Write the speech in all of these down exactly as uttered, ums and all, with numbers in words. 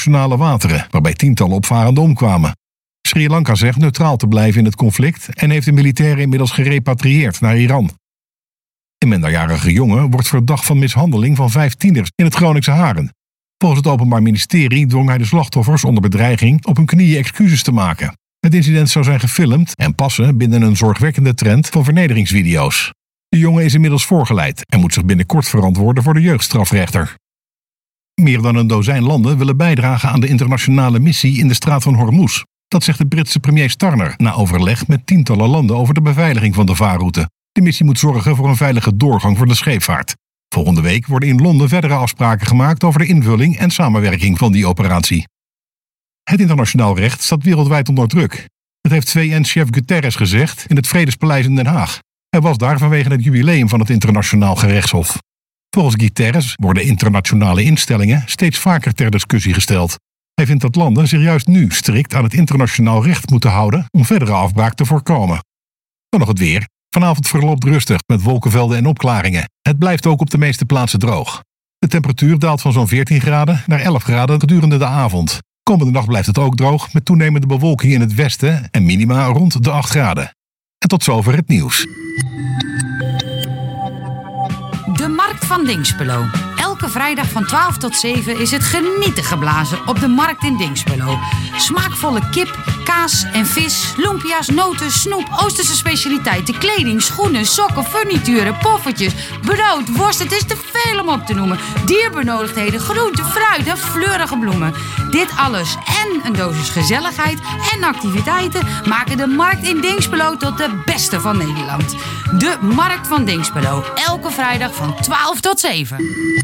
internationale wateren, waarbij tientallen opvarenden omkwamen. Sri Lanka zegt neutraal te blijven in het conflict en heeft de militairen inmiddels gerepatrieerd naar Iran. Een minderjarige jongen wordt verdacht van mishandeling van vijf tieners in het Groningse Haren. Volgens het Openbaar Ministerie dwong hij de slachtoffers onder bedreiging op hun knieën excuses te maken. Het incident zou zijn gefilmd en passen binnen een zorgwekkende trend van vernederingsvideo's. De jongen is inmiddels voorgeleid en moet zich binnenkort verantwoorden voor de jeugdstrafrechter. Meer dan een dozijn landen willen bijdragen aan de internationale missie in de straat van Hormuz. Dat zegt de Britse premier Starmer na overleg met tientallen landen over de beveiliging van de vaarroute. De missie moet zorgen voor een veilige doorgang voor de scheepvaart. Volgende week worden in Londen verdere afspraken gemaakt over de invulling en samenwerking van die operatie. Het internationaal recht staat wereldwijd onder druk. Dat heeft V N-chef Guterres gezegd in het Vredespaleis in Den Haag. Hij was daar vanwege het jubileum van het Internationaal Gerechtshof. Volgens Guterres worden internationale instellingen steeds vaker ter discussie gesteld. Hij vindt dat landen zich juist nu strikt aan het internationaal recht moeten houden om verdere afbraak te voorkomen. Dan nog het weer. Vanavond verloopt rustig met wolkenvelden en opklaringen. Het blijft ook op de meeste plaatsen droog. De temperatuur daalt van zo'n veertien graden naar elf graden gedurende de avond. Komende nacht blijft het ook droog met toenemende bewolking in het westen en minima rond de acht graden. En tot zover het nieuws. De Markt van Dinxperlo. Elke vrijdag van twaalf tot zeven is het genieten geblazen op de Markt in Dinxperlo. Smaakvolle kip, kaas en vis, lumpia's, noten, snoep, Oosterse specialiteiten, kleding, schoenen, sokken, furnituren, poffertjes, brood, worst. Het is te veel om op te noemen. Dierbenodigdheden, groente, fruit en fleurige bloemen. Dit alles en een dosis gezelligheid en activiteiten maken de Markt in Dinxperlo tot de beste van Nederland. De Markt van Dinxperlo. Elke vrijdag van twaalf tot zeven.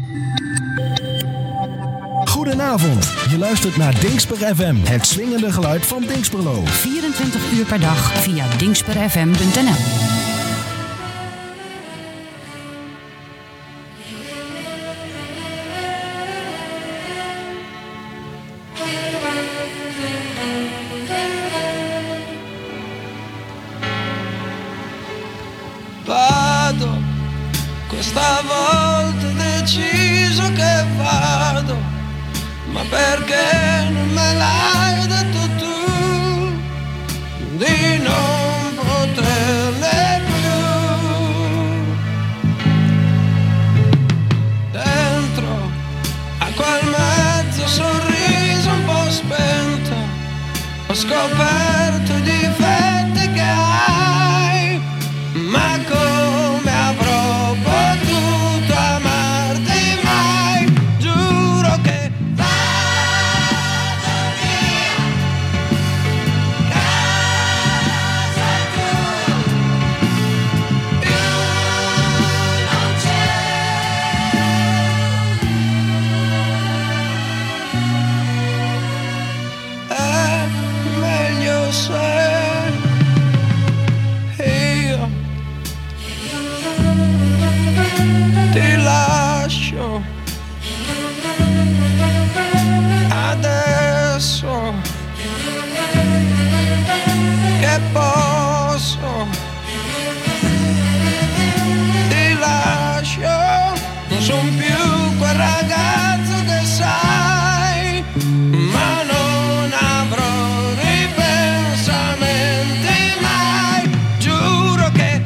Goedenavond, je luistert naar Dinxper F M, het swingende geluid van Dinxperlo. vierentwintig uur per dag via dinxper f m punt n l. Vado, questa volta ho deciso che vado, ma perché non me l'hai detto tu, di non poterne più. Dentro a quel mezzo sorriso un po' spento, ho scoperto i difetti che hai, ma come avrò potuto amarti mai? Giuro che vado via, casa tua, più non c'è. È meglio se ti lascio adesso che posso, ti lascio, non son più quel ragazzo che sai, ma non avrò ripensamenti mai, giuro che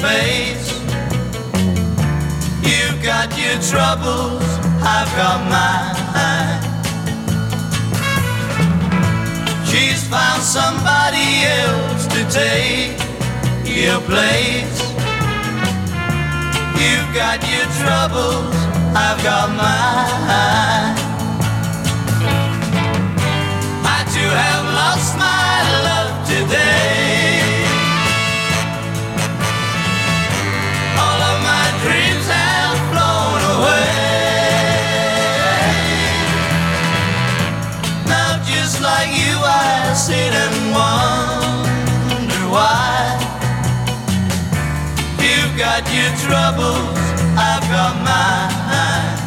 place. You've got your troubles, I've got mine. She's found somebody else to take your place. You've got your troubles, I've got mine. I too have lost my love today. All of my dreams have flown away. Now just like you I sit and wonder why. You've got your troubles, I've got mine.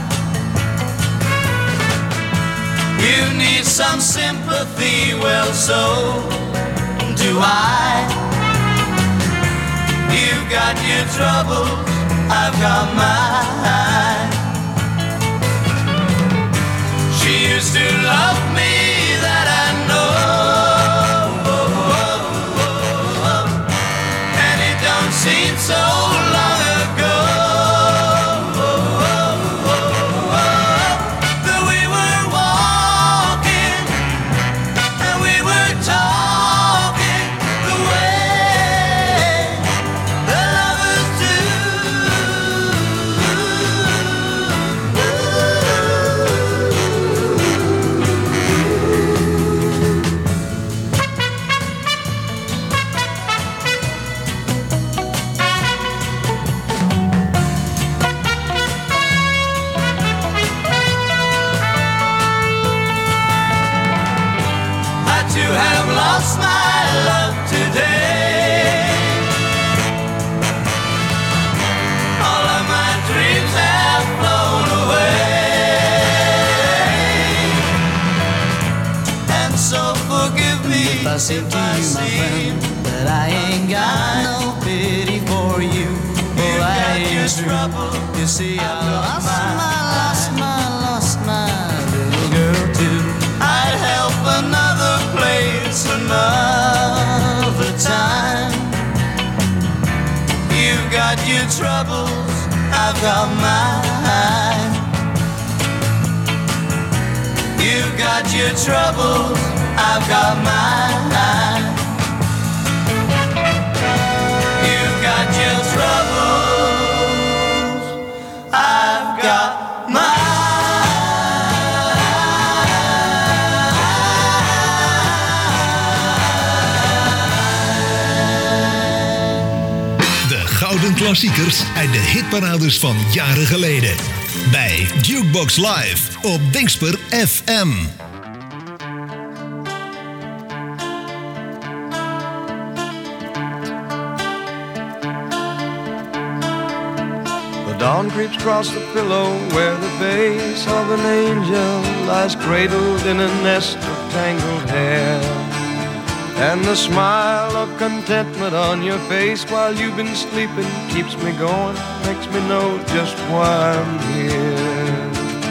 You need some sympathy, well so do I. You've got your troubles, I've got mine. She used to love me, that I know, and it don't seem so long ago that we were walking and we were talking the way the lovers do. I too have lost my love today. All of my dreams have flown away. And so forgive me If I say to you, my friend, that I ain't got no pity for you. Oh, I ain't true. You see, I lost my, lost my, lost my little girl too. I'd help another place another time. You've got your troubles, I've got mine. You've got your troubles, I've got mine. You've got your troubles, I've got De gouden klassiekers uit de hitparades van jaren geleden. Bij Jukebox Live op Dingsper F M. The dawn creeps across the pillow where the face of an angel lies cradled in a nest of tangled hair. And the smile of contentment on your face while you've been sleeping keeps me going, makes me know just why I'm here.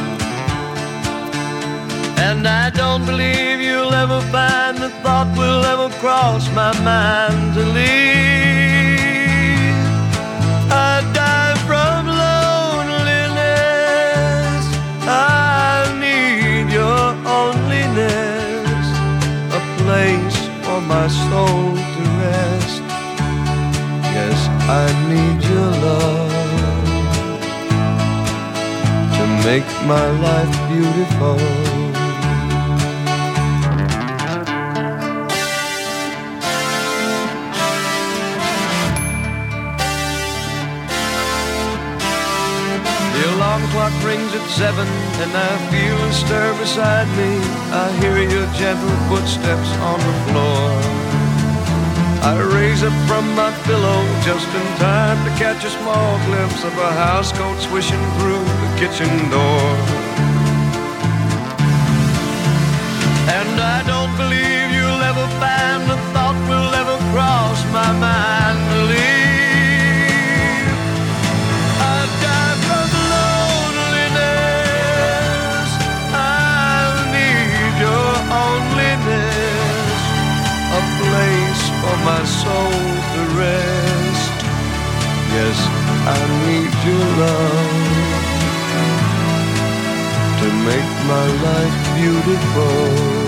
And I don't believe you'll ever find the thought will ever cross my mind to leave. I die from loneliness, I need your onlyness, a place for my soul to rest. Yes, I need your love to make my life beautiful. The alarm clock rings at seven and I feel a stir beside me. I hear your gentle footsteps on the floor. I raise up from my pillow just in time to catch a small glimpse of a housecoat swishing through the kitchen door. And I don't believe you'll ever find a thought will ever cross my mind to leave. I die from loneliness, I need your onlyness, a place for my soul to rest. Yes, I need your love to make my life beautiful.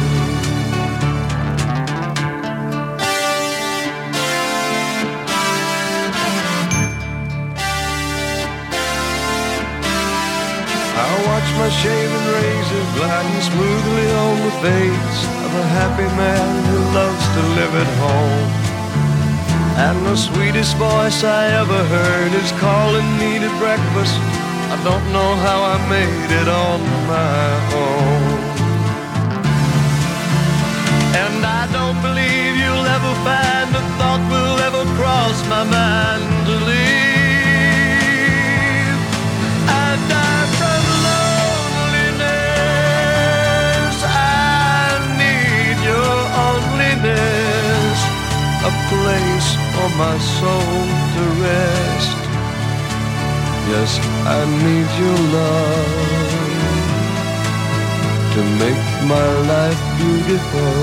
I watch my shaven razor gliding smoothly on the face of a happy man who loves to live at home. And the sweetest voice I ever heard is calling me to breakfast. I don't know how I made it on my own. And I don't believe you'll ever find a thought will ever cross my mind to leave. I die from loneliness. I need your onlyness, a place for my soul to rest. Yes, I need your love to make my life beautiful.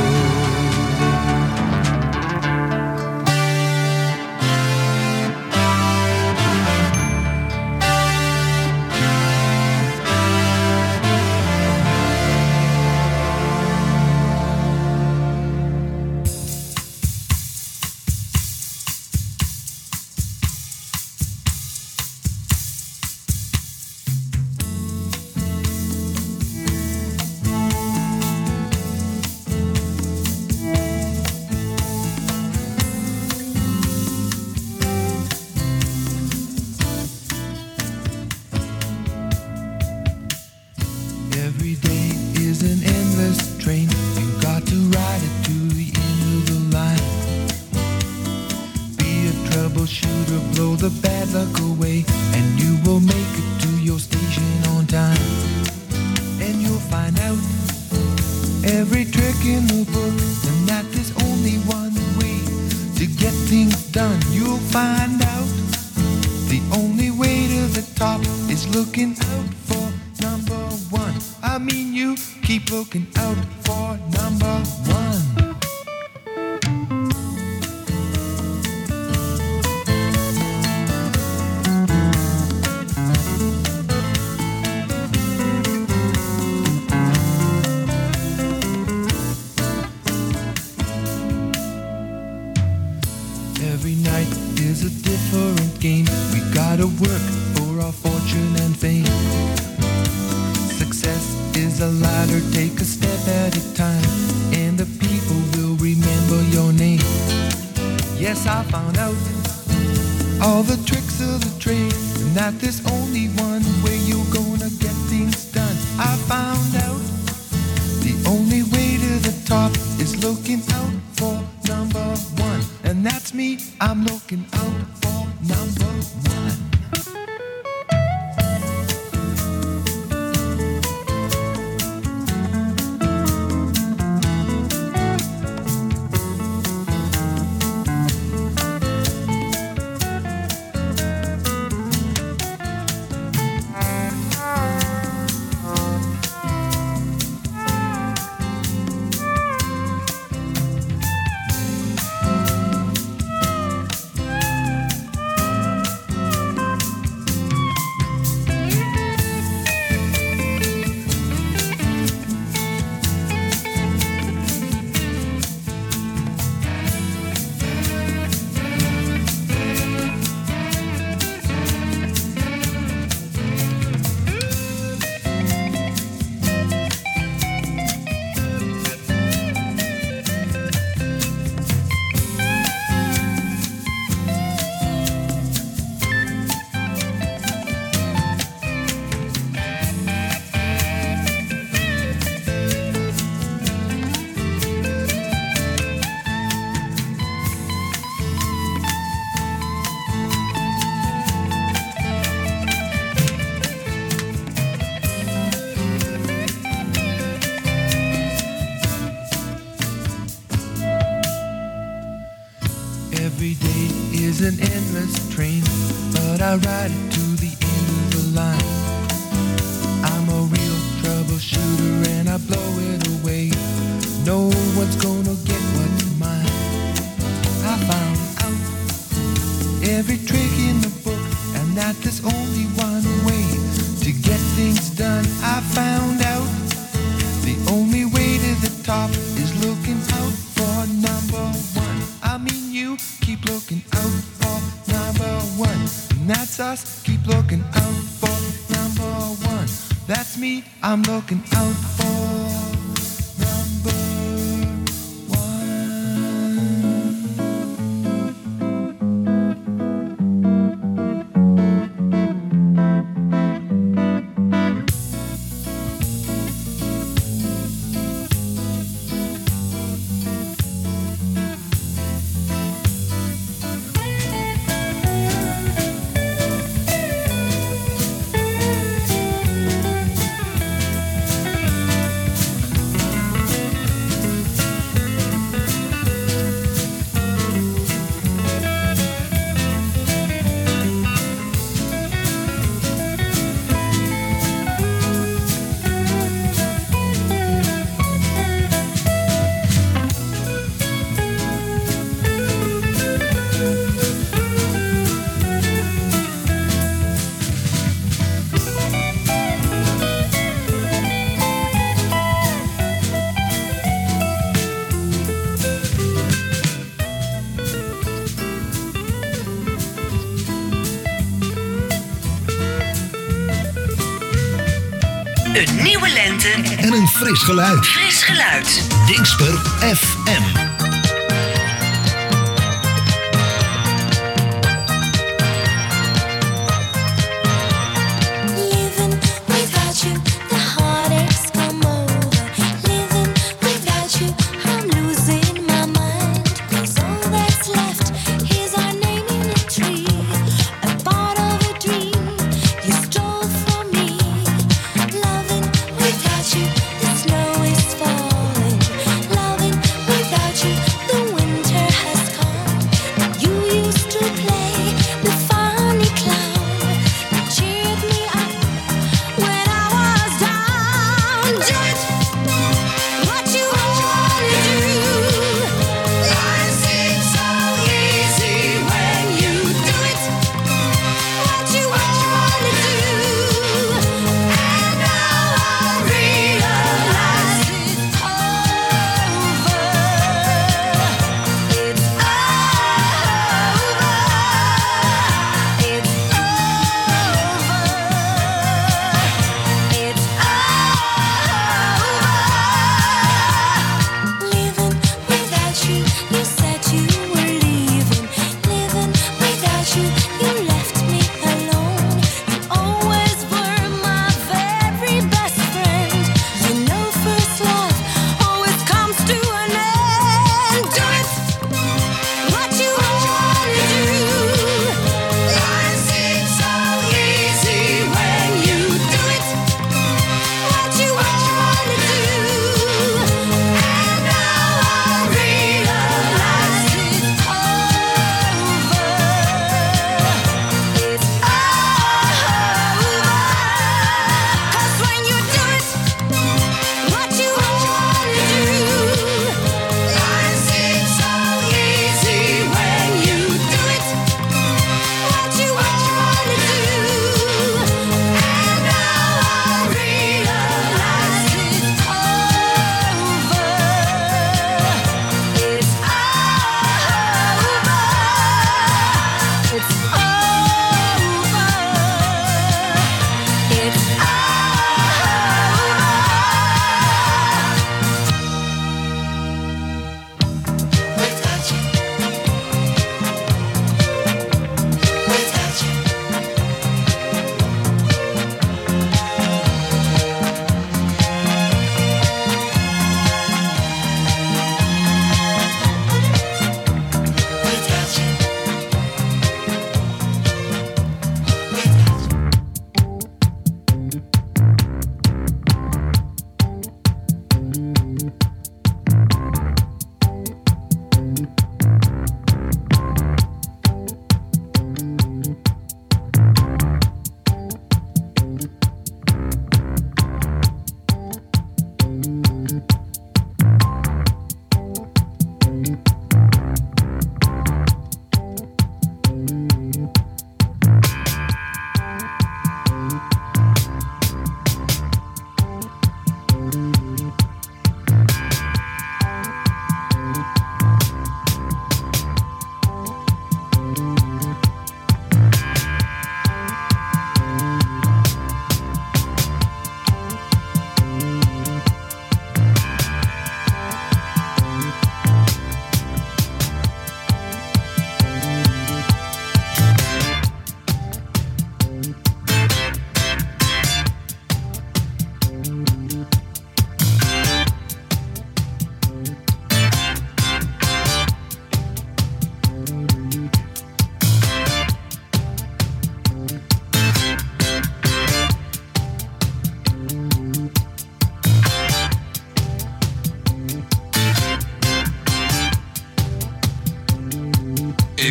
Every day is an endless train, but I ride it to the end of the line. I'm a real troubleshooter and I blow it away. No one's gonna get what's mine. I found out every train I found out the only way to the top is looking out for number one. I mean you keep looking out for number one. And that's us, keep looking out for number one. That's me, I'm looking out for number Een nieuwe lente en een fris geluid. Fris geluid. Dingsper F M. The snow is falling, loving without you.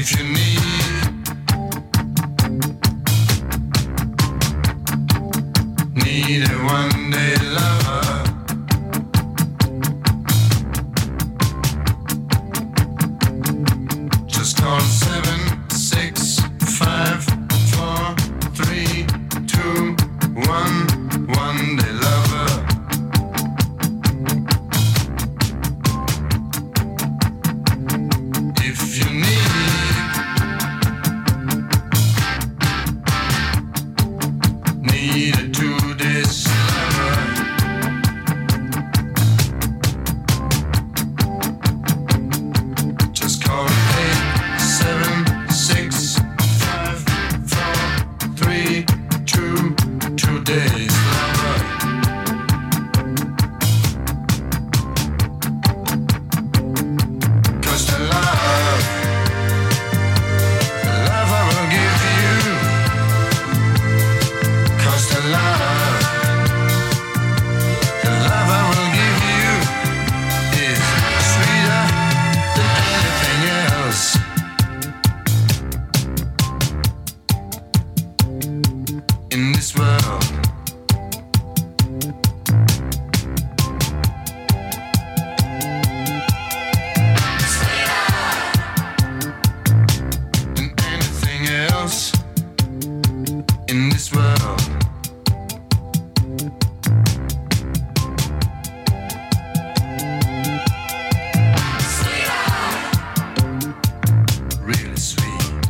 If you need need a one day lover, just call seven six five four three two one one day lover. If you need need a two days lover, just call eight seven six five four three two two days lover. Cause the love, the love I will give you, cause the love, the love I will give you is sweeter than anything else. In this world, than anything else. In this world, really sweet.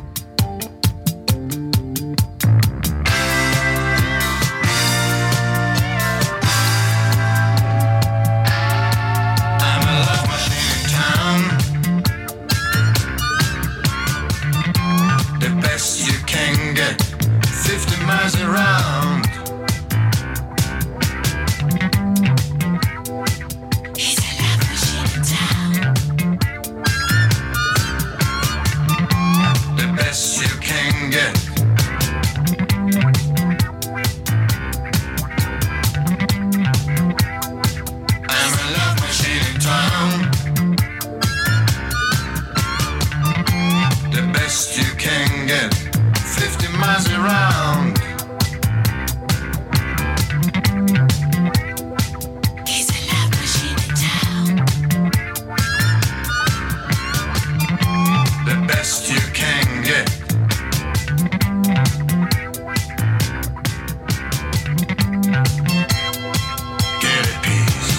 I'm a love machine in town, the best you can get, fifty miles around. He's a love machine in town, the best you can get. I'm a love machine in town, the best you can get, fifty miles around. He's a love machine in town, the best you can get. Get a piece.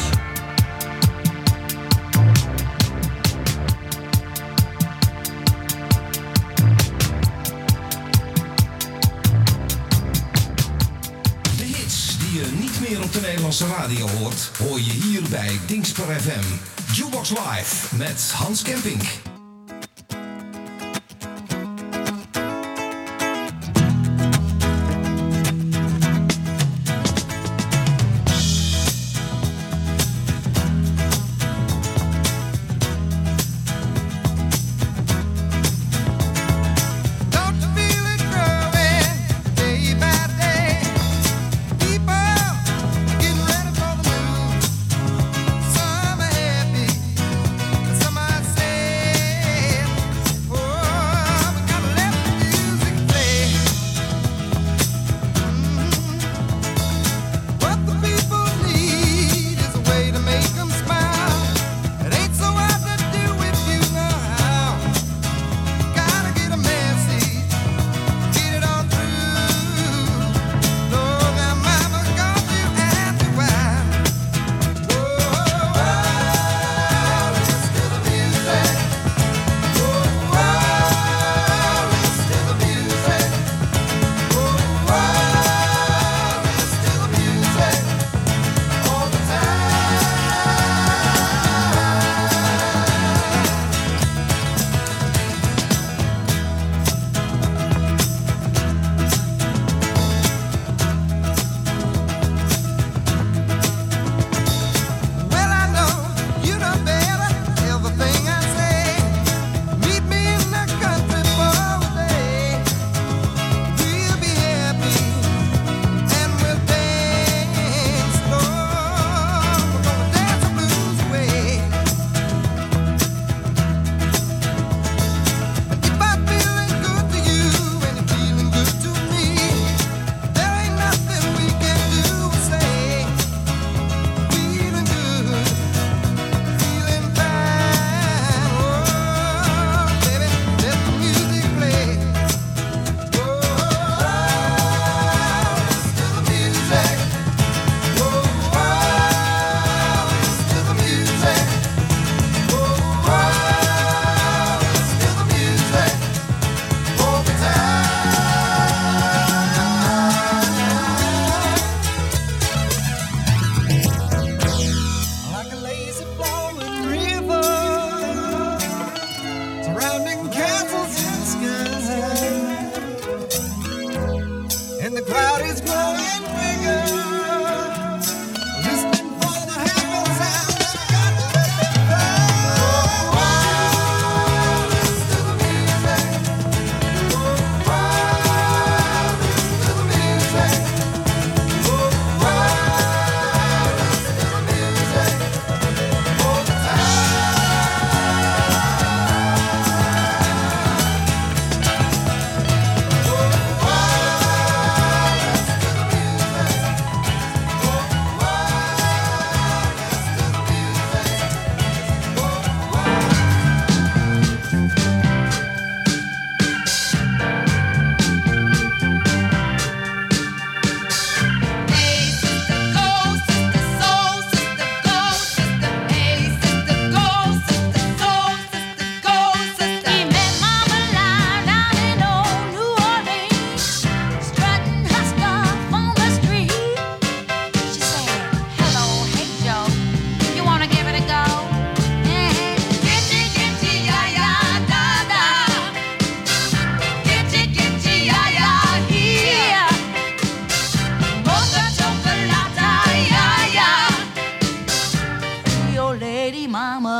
De hits die je niet meer op de Nederlandse radio hoort, hoor je hier bij Dingsper F M. Jukebox Live met Hans Kempink. Don't you feel it growing day by day? People getting ready for the move. Some are happy, some are sad.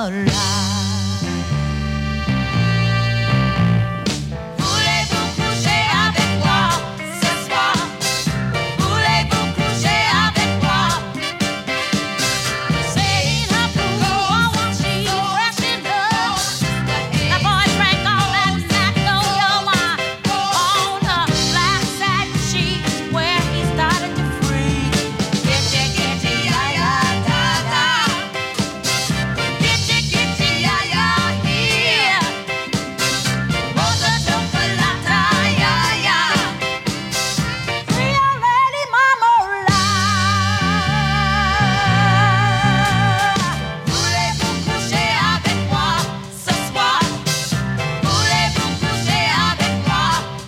alive. Voulez-vous coucher avec moi ce soir? Voulez-vous coucher avec moi? Saying her blue, oh, she's fresh in love. That boy drank all that snack on your wine. On the black satin sheets where he started to freeze. Gitchy, gitchy, yeah, yeah, da, da. Gitchy, gitchy, yeah, yeah, here. Rosa chocolata, yeah, yeah. Real lady mama alive. Voulez-vous coucher avec moi ce soir? Voulez-vous coucher avec moi?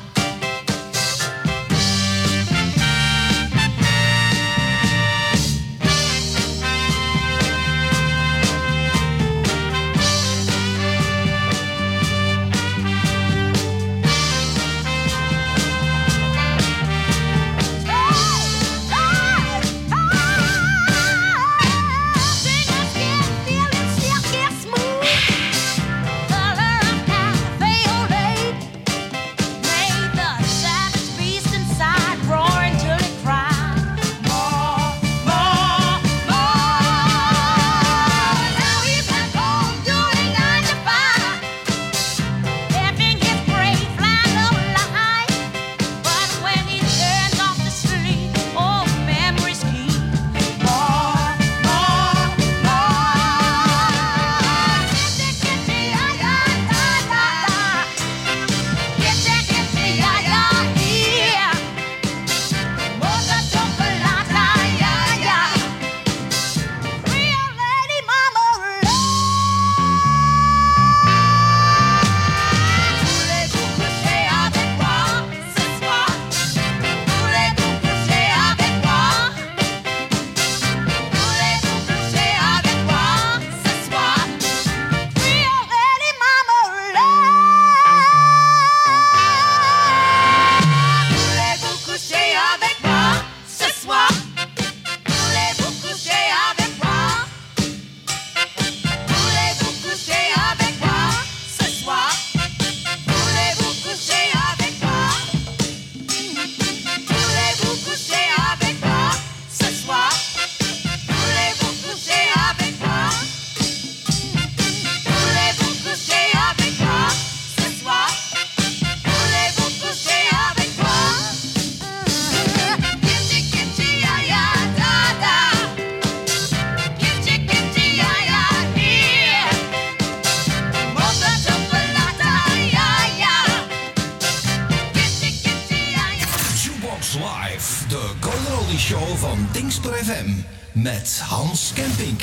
Jukebox Live, de Golden Oldies Show van Dingster F M met Hans Kempink.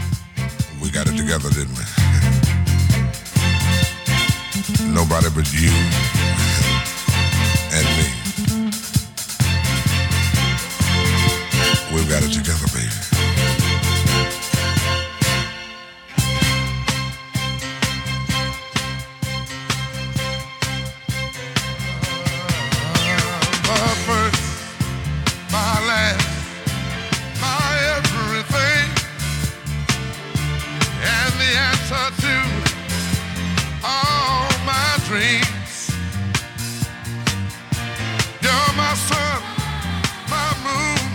We got it together, didn't we? Nobody but you and me. We've got it together, baby. My first, my last, my everything, and the answer to all my dreams. You're my sun, my moon,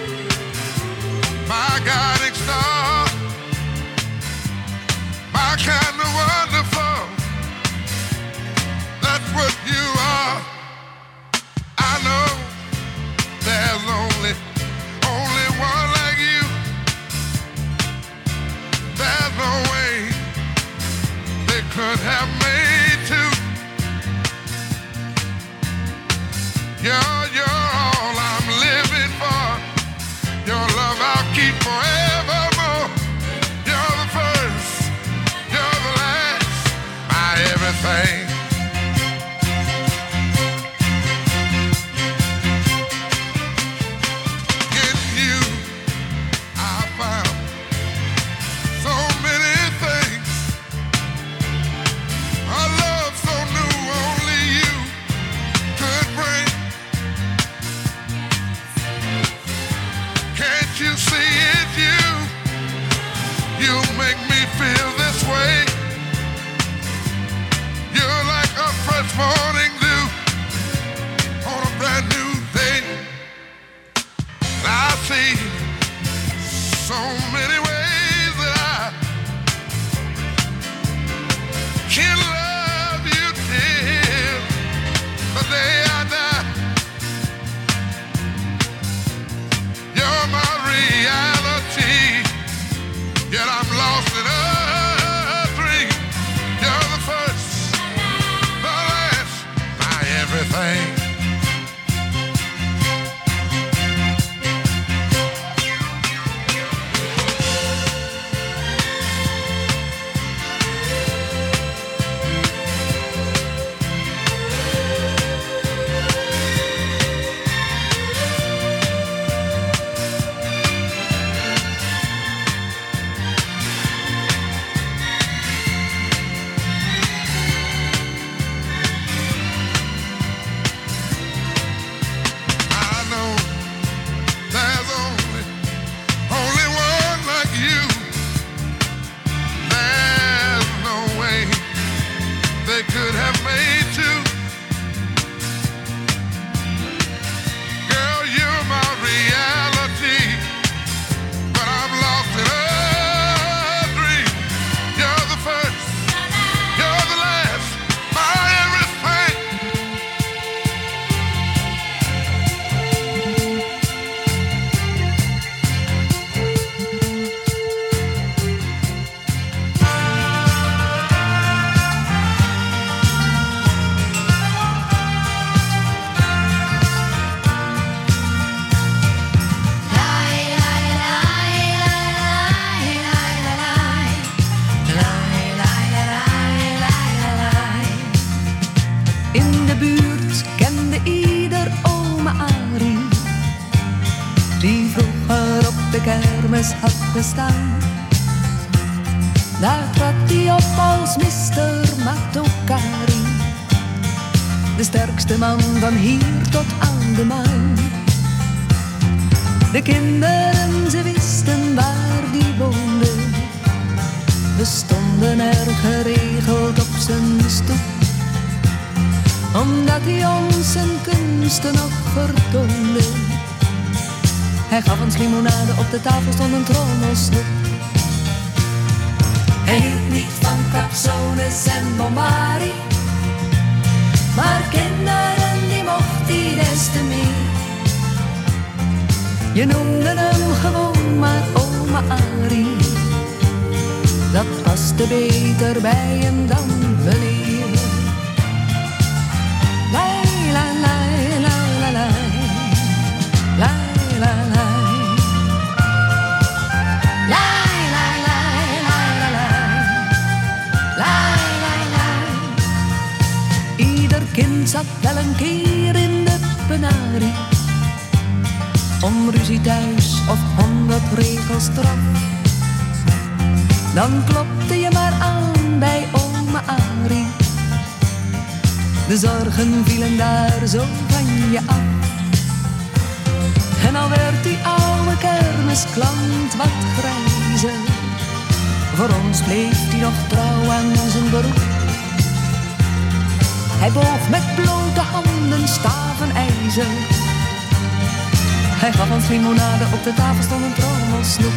my guiding star, my kind of wonderful. That's what you are. I know there's only, only one like you. There's no way they could have made two. You're, you're all I'm living for. Your love I'll keep forevermore. You're the first, you're the last, my everything. You see it, you, you make me feel this this way. You're like a fresh morning dew on a brand new day. I see so many ways that I can love you till the day I die. You're my reality, yet I'm lost in a dream. You're the first, the last, my everything. Had gestaan. Daar trad hij op als mister Matokari, de sterkste man van hier tot aan de maan. De kinderen, ze wisten waar die woonde, we stonden er geregeld op zijn stoep, omdat hij ons zijn kunsten nog vertoonde. Hij gaf ons limonade, op de tafel stond een trommelsnoep. Hij hield niet van capsones en bombari, maar kinderen die mocht hij des te meer. Je noemde hem gewoon maar oma Arie, dat paste beter bij hem dan meneer. Lai, la, la, la, la, la. Lai, la, la. Kind zat wel een keer in de penarie, om ruzie thuis of honderd regels straf. Dan klopte je maar aan bij oma Arie, de zorgen vielen daar zo van je af. En al werd die oude kermisklant wat grijzer, voor ons bleef hij nog trouw aan zijn beroep. Hij boog met blote handen staven ijzer. Hij gaf ons limonade, op de tafel stond een trommelsnoep.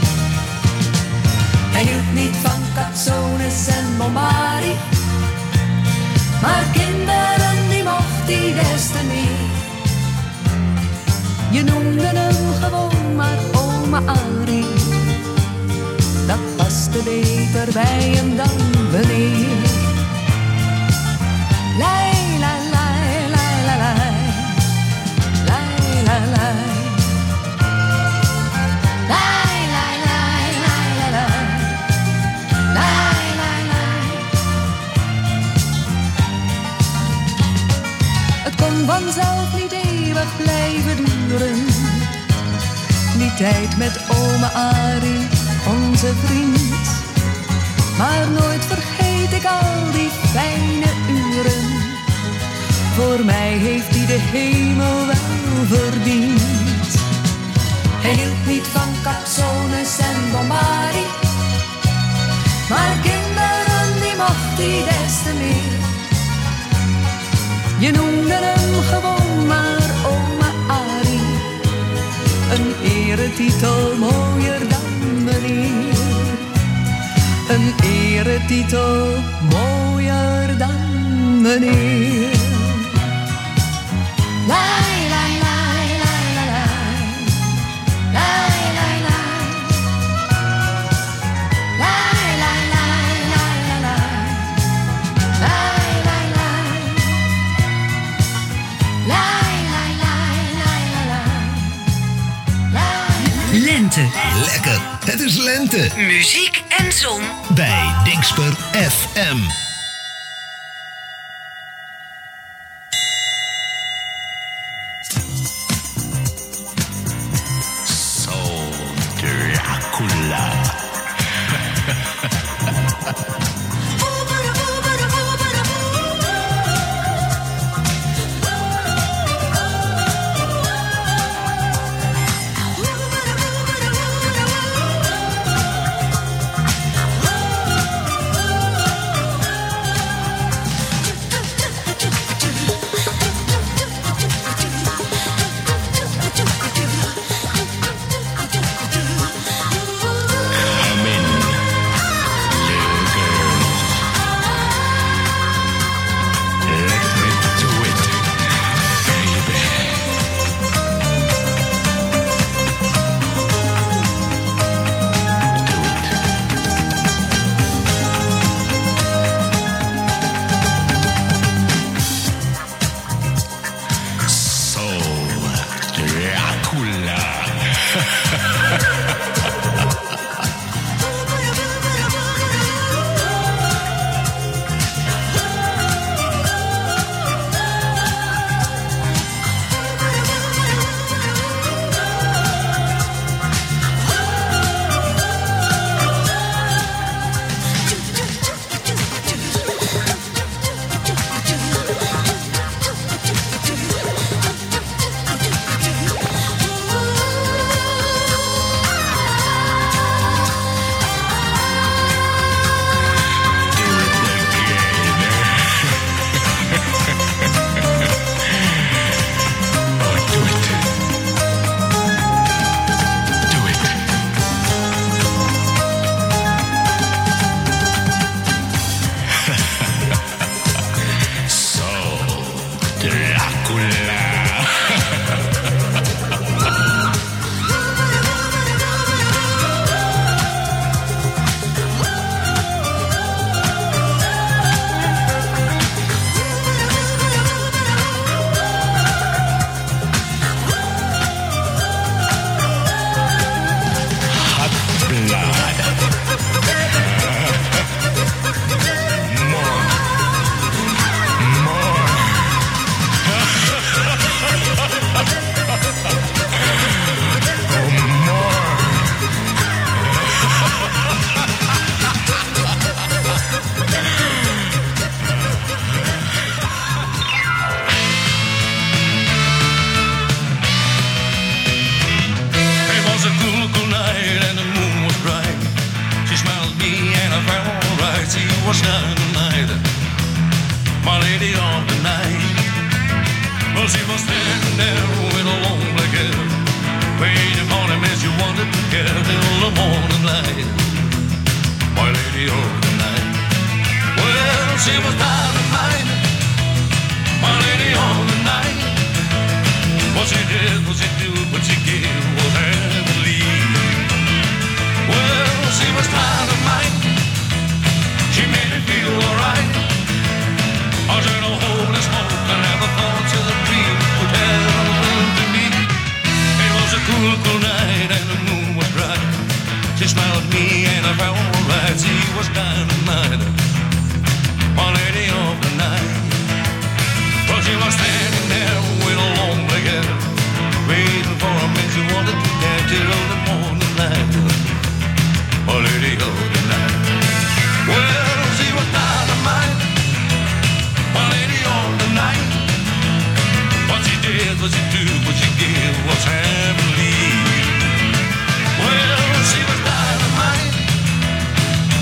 Hij hield niet van capsones en bombari, maar kinderen die mocht hij des te meer. Je noemde hem gewoon maar oma Arie, dat paste beter bij hem dan meneer. Lai, la, la, la, la, la. Lai, la, la. Lai, la, la, la, la, la. Lai, la, la. Het kon vanzelf niet eeuwig blijven duren, die tijd met oma Arie, onze vriend. Maar nooit vergeet ik al die fijne uren. Voor mij heeft hij de hemel wel verdiend. Hij hield niet van capsones en bombari, maar Je noemde hem gewoon maar oma Arie. Een eretitel mooier dan meneer. Een eretitel mooier dan meneer. Lai, lai, lai, lai, lai, lai. Lai, lai, lai. Lai, lai, lai, lai, lai, lai. Lai, lai, lai. Lai, lai, lai, lai, lai. Lente. Lekker, het is lente. Muziek en zon. Bij Dingsper F M.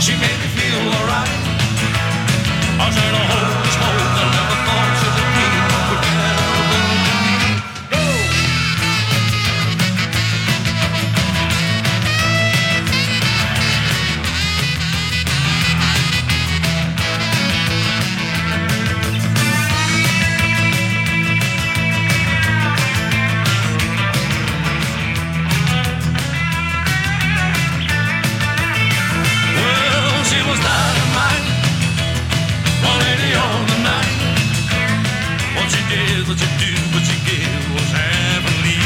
I said, oh, holy smoke, I never thought such a thing is what you do, but you give was heavenly.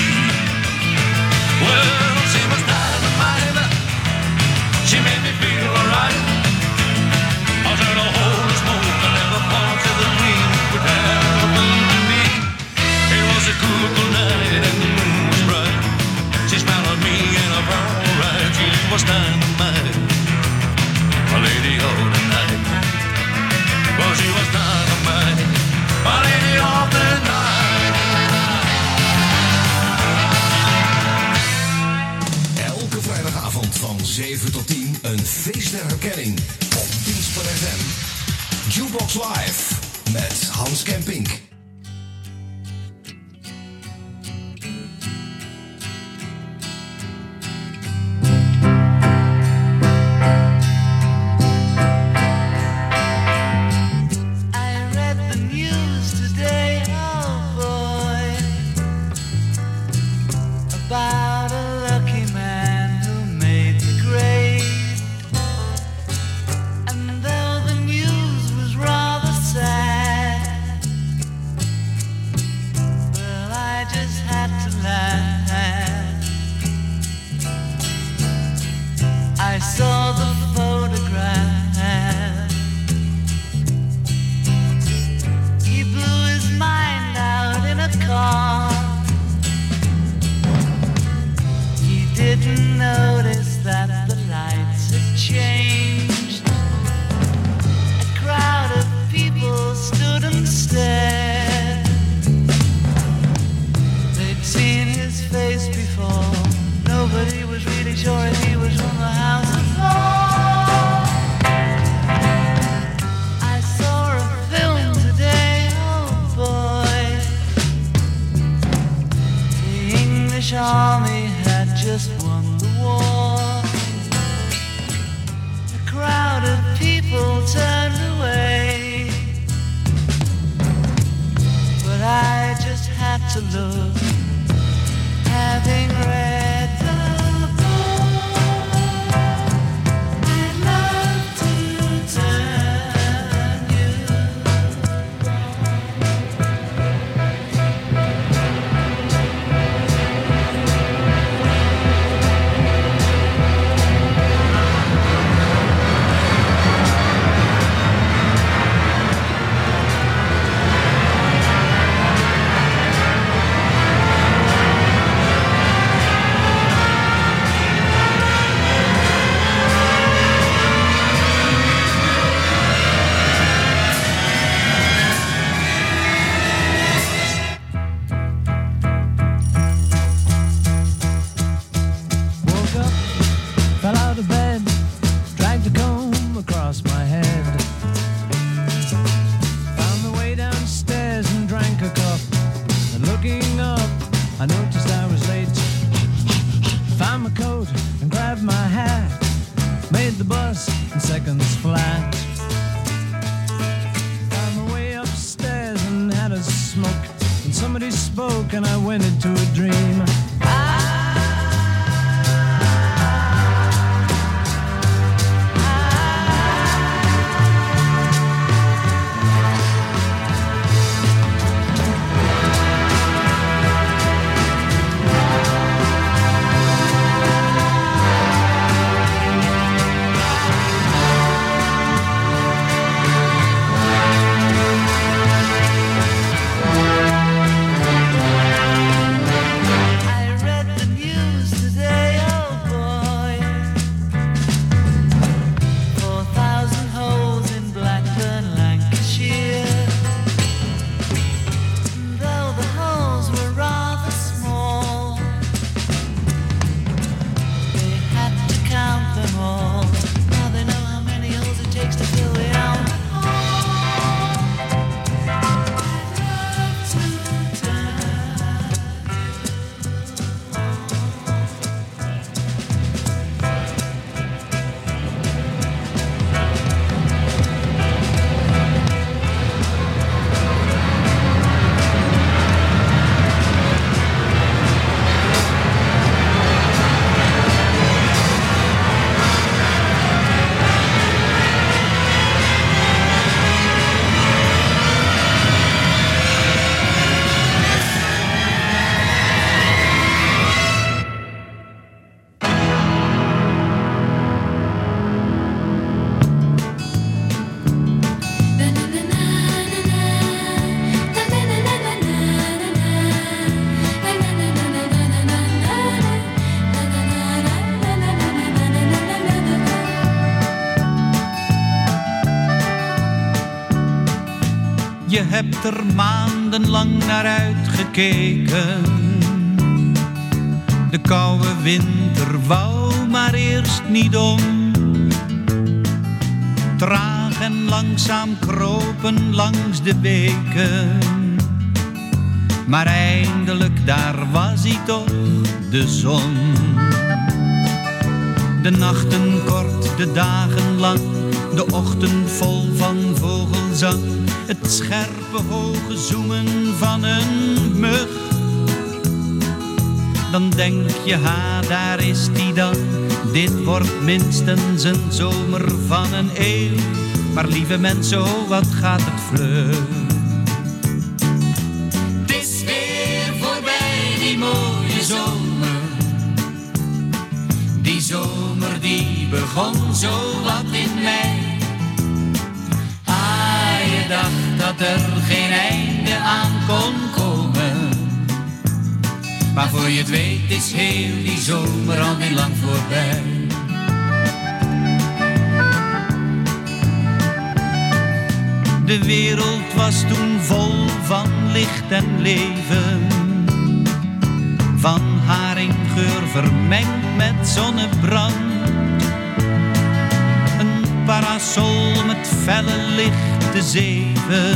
Well, she was dynamite. She made me feel alright. I said a holy smoke and every part of the dream would happen to me. It was a cool, cool night and the moon was bright. She smiled at me and I felt alright. She was dynamite, a lady of the night. Well, she was dynamite, a lady of the night. Elke vrijdagavond van zeven tot tien een feest der herkenning op Pinsper F M. Jukebox Live met Hans Kempink. I read the news today, oh boy, about a lucky man who made the grade. And though the news was rather sad, well, I just had to laugh. I saw the photograph. He blew his mind out in a car. He didn't notice that the lights had changed. A crowd of people stood and stared. They'd seen his face before. Nobody was really sure if he was from the House of Lords. I saw a film today, oh boy. The English army had just won the war. A crowd of people turned away, but I just had to look, having read the book. I'd love to turn you. Woke up, fell out of bed, dragged a comb across my head. Found the way downstairs and drank a cup. And looking up, I noticed I was late. Found my coat and grabbed my hat. Made the bus in seconds flat. Found my way upstairs and had a smoke. And somebody spoke and I went into a dream. I Je hebt er maandenlang naar uitgekeken. De koude winter wou maar eerst niet om. Traag en langzaam kropen langs de beken. Maar eindelijk daar was hij toch, de zon. De nachten kort, de dagen lang, de ochtend vol van vogelzang. Het scherpe hoge zoemen van een mug. Dan denk je, ha, daar is die dan. Dit wordt minstens een zomer van een eeuw. Maar lieve mensen, oh, wat gaat het vlug. Het is weer voorbij, die mooie zomer. Die zomer die begon zo wat in mei. Ah, je dacht dat er geen einde aan kon komen. Maar voor je het weet is heel die zomer alweer lang voorbij. De wereld was toen vol van licht en leven. Van haringgeur vermengd met zonnebrand. Een parasol met felle lichte zeven.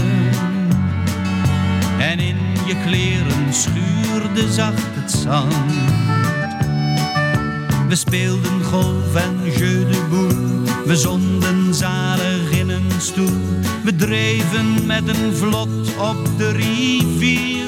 En in je kleren schuurde zacht het zand. We speelden golf en jeu de boule. We zonden zalig in een stoel. We dreven met een vlot op de rivier.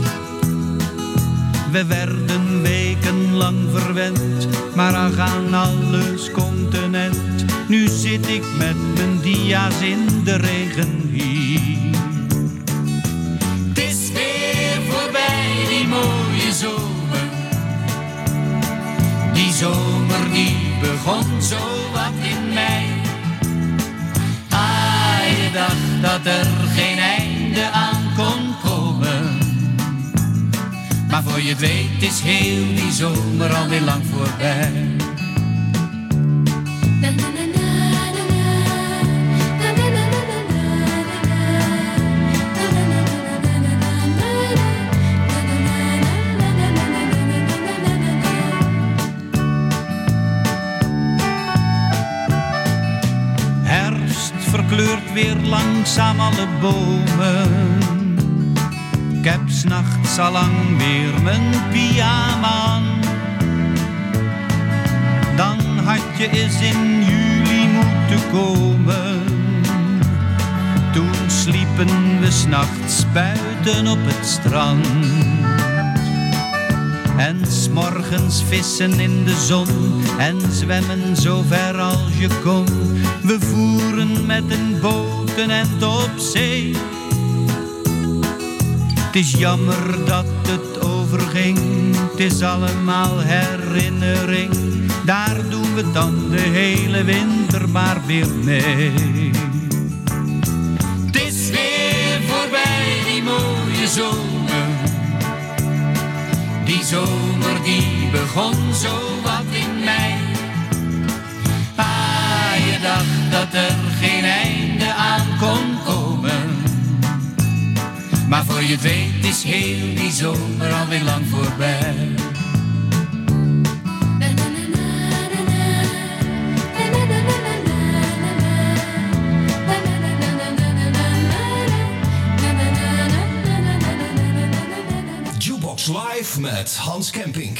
We werden wekenlang verwend, maar ach, aan alles continent. Nu zit ik met mijn dia's in de regen hier. Het is weer voorbij, die mooie zomer. Die zomer die begon zo wat in mei. Ah, je dacht dat er geen einde aan kon komen. Maar voor je het weet is heel die zomer alweer lang voorbij. Herfst verkleurt weer langzaam alle bomen. Ik heb 's nachts allang weer mijn pyjama aan. Dan had je eens in juli moeten komen. Toen sliepen we 's nachts buiten op het strand. En 's morgens vissen in de zon en zwemmen zo ver als je kon. We voeren met een boot een end op zee. Het is jammer dat het overging, het is allemaal herinnering. Daar doen we dan de hele winter maar weer mee. Het is weer voorbij, die mooie zomer. Die zomer die begon zo wat in mei. Ah, je dacht dat er geen einde aan kon komen. Maar voor je het weet is heel die zomer alweer lang voorbij. Jukebox Live met Hans Kempink.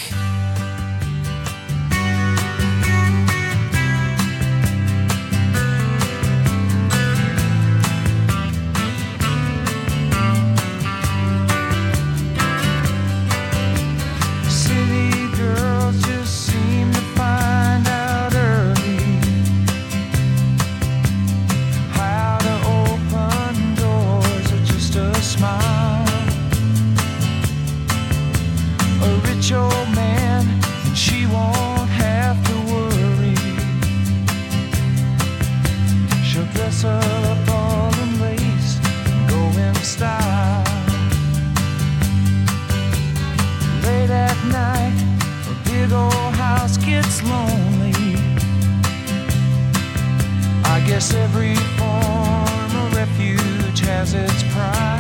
Every form of refuge has its pride.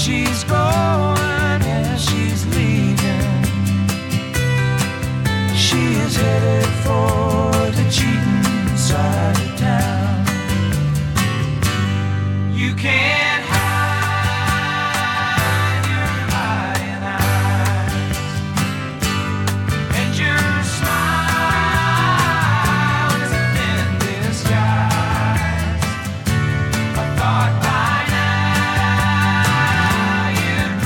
she's going, yeah, she's leaving. She is headed for the cheating side of town. You can't hide your lying eyes, and your smile is a thin disguise. I thought by now you'd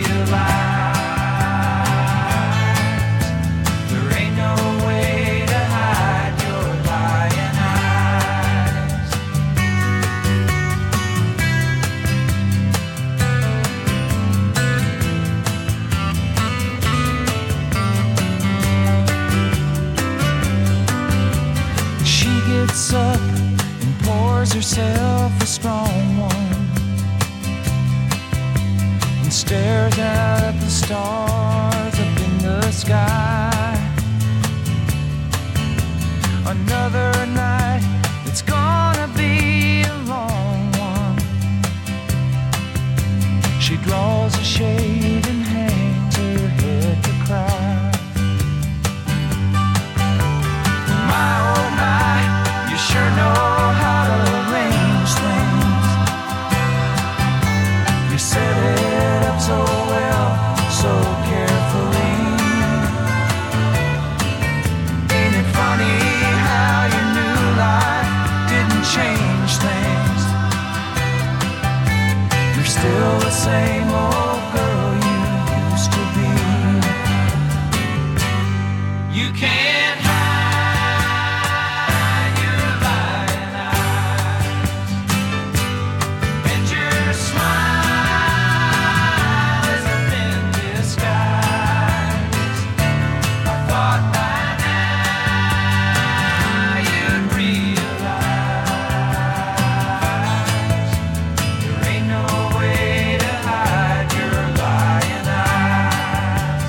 realize there ain't no way to hide your lying eyes. She gets up and pours herself a strong one and stares out at the stars up in the sky. Another night, it's gonna be a long one. She draws a shade and hangs her head to cry. My oh my, you sure know how to arrange things. You set it up so well, so carefully. Ain't it funny how your new life didn't change things? You're still the same old girl you used to be. You can't hide your lying eyes, and your smile is a thin disguise. I thought by now you'd realize there ain't no way to hide your lying eyes.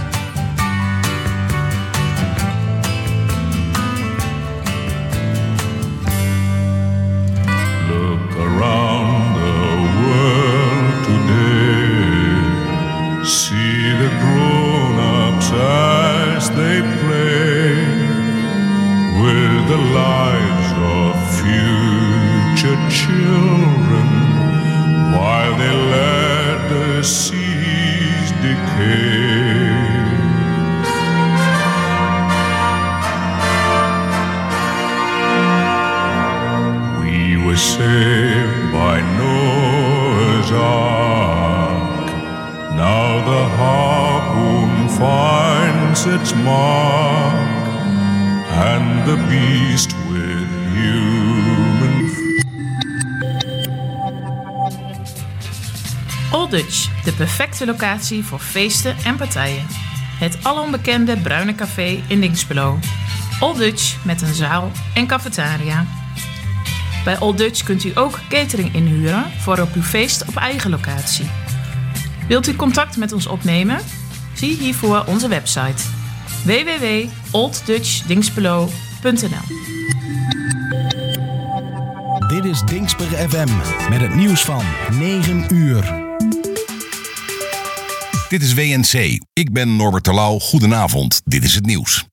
Look around the world today. See the grown-ups as they play with the lives of future children while they let the seas decay. We were saved by Noah's Ark. Now the harpoon finds its mark, and the beast with human. Old Dutch, de perfecte locatie voor feesten en partijen. Het alombekende bruine café in Dinxperlo. Old Dutch met een zaal en cafetaria. Bij Old Dutch kunt u ook catering inhuren voor op uw feest op eigen locatie. Wilt u contact met ons opnemen? Zie hiervoor onze website w w w punt old dutch dinxperlo punt n l. Dit is Dinxper F M met het nieuws van negen uur. Dit is W N C. Ik ben Norbert Terlouw. Goedenavond. Dit is het nieuws.